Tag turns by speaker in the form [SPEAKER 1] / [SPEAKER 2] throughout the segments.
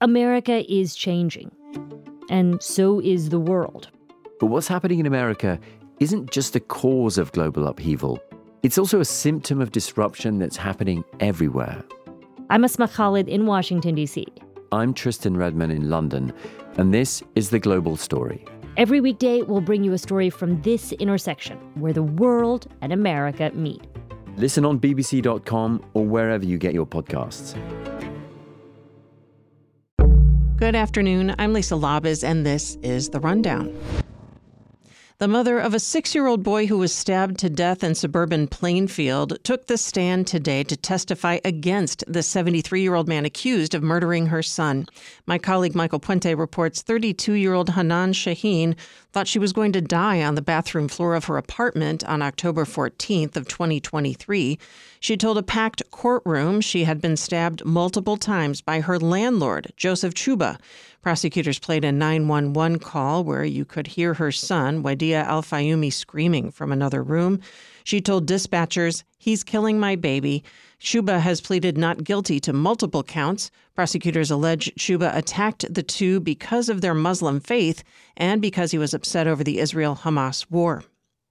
[SPEAKER 1] America is changing, and so is the world.
[SPEAKER 2] But what's happening in America isn't just the cause of global upheaval. It's also a symptom of disruption that's happening everywhere.
[SPEAKER 1] I'm Asma Khalid in Washington, D.C.
[SPEAKER 2] I'm Tristan Redman in London, and this is The Global Story.
[SPEAKER 1] Every weekday, we'll bring you a story from this intersection where the world and America meet.
[SPEAKER 2] Listen on bbc.com or wherever you get your podcasts.
[SPEAKER 3] Good afternoon. I'm Lisa Labuz, and this is The Rundown. The mother of a 6-year-old boy who was stabbed to death in suburban Plainfield took the stand today to testify against the 73-year-old man accused of murdering her son. My colleague Michael Puente reports 32-year-old Hanan Shaheen thought she was going to die on the bathroom floor of her apartment on October 14th of 2023. She told a packed courtroom she had been stabbed multiple times by her landlord, Joseph Chuba. Prosecutors played a 911 call where you could hear her son, Wadiya Al-Fayumi, screaming from another room. She told dispatchers, "He's killing my baby." Chuba has pleaded not guilty to multiple counts. Prosecutors allege Chuba attacked the two because of their Muslim faith and because he was upset over the Israel-Hamas war.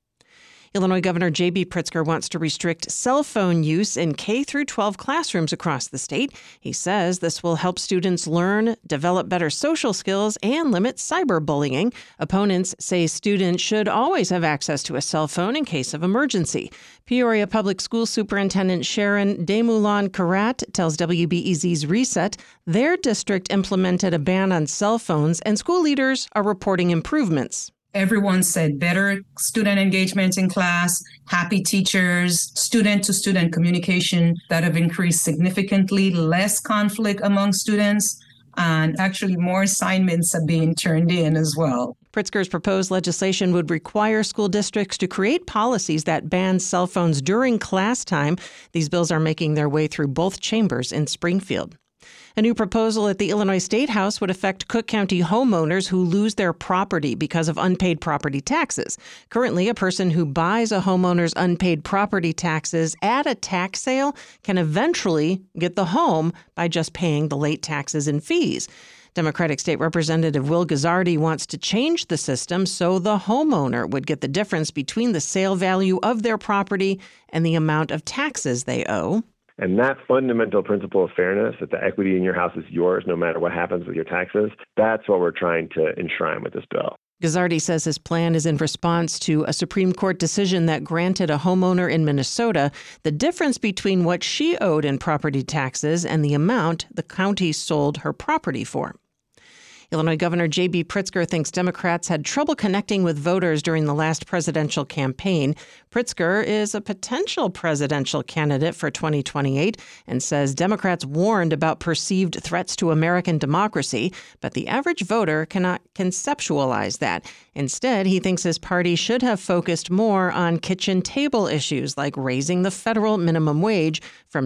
[SPEAKER 3] Illinois Governor J.B. Pritzker wants to restrict cell phone use in K-12 classrooms across the state. He says this will help students learn, develop better social skills, and limit cyberbullying. Opponents say students should always have access to a cell phone in case of emergency. Peoria Public School Superintendent Sharon Desmoulins-Karat tells WBEZ's Reset their district implemented a ban on cell phones, and school leaders are reporting improvements.
[SPEAKER 4] Everyone said better student engagement in class, happy teachers, student-to-student communication that have increased significantly, less conflict among students, and actually more assignments are being turned in as well.
[SPEAKER 3] Pritzker's proposed legislation would require school districts to create policies that ban cell phones during class time. These bills are making their way through both chambers in Springfield. A new proposal at the Illinois State House would affect Cook County homeowners who lose their property because of unpaid property taxes. Currently, a person who buys a homeowner's unpaid property taxes at a tax sale can eventually get the home by just paying the late taxes and fees. Democratic State Representative Will Guzzardi wants to change the system so the homeowner would get the difference between the sale value of their property and the amount of taxes they owe.
[SPEAKER 5] And that fundamental principle of fairness, that the equity in your house is yours no matter what happens with your taxes, that's what we're trying to enshrine with this bill.
[SPEAKER 3] Guzzardi says his plan is in response to a Supreme Court decision that granted a homeowner in Minnesota the difference between what she owed in property taxes and the amount the county sold her property for. Illinois Governor J.B. Pritzker thinks Democrats had trouble connecting with voters during the last presidential campaign. Pritzker is a potential presidential candidate for 2028 and says Democrats warned about perceived threats to American democracy, but the average voter cannot conceptualize that. Instead, he thinks his party should have focused more on kitchen table issues like raising the federal minimum wage from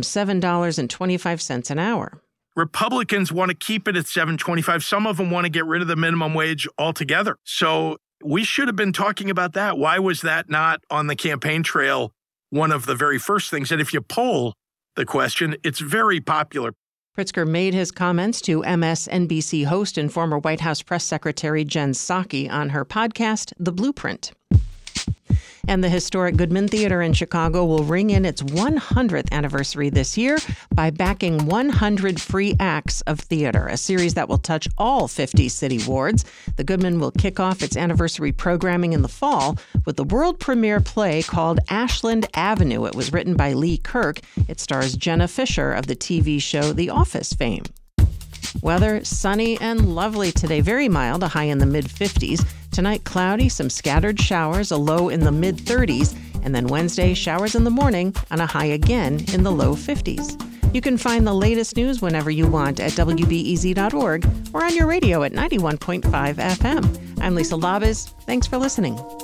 [SPEAKER 3] $7.25 an hour.
[SPEAKER 6] Republicans want to keep it at $7.25. Some of them want to get rid of the minimum wage altogether. So we should have been talking about that. Why was that not on the campaign trail, one of the very first things? And if you poll the question, it's very popular.
[SPEAKER 3] Pritzker made his comments to MSNBC host and former White House press secretary Jen Psaki on her podcast, The Blueprint. And the historic Goodman Theater in Chicago will ring in its 100th anniversary this year by backing 100 free acts of theater, a series that will touch all 50 city wards. The Goodman will kick off its anniversary programming in the fall with the world premiere play called Ashland Avenue. It was written by Lee Kirk. It stars Jenna Fisher of the TV show The Office fame. Weather, sunny and lovely today, very mild, a high in the mid-50s. Tonight, cloudy, some scattered showers, a low in the mid-30s. And then Wednesday, showers in the morning and a high again in the low 50s. You can find the latest news whenever you want at WBEZ.org or on your radio at 91.5 FM. I'm Lisa Labuz. Thanks for listening.